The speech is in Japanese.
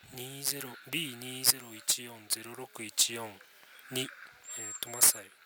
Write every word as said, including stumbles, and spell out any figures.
ビーにーぜろいちよんゼロろくいちよん に、えーと、マサイ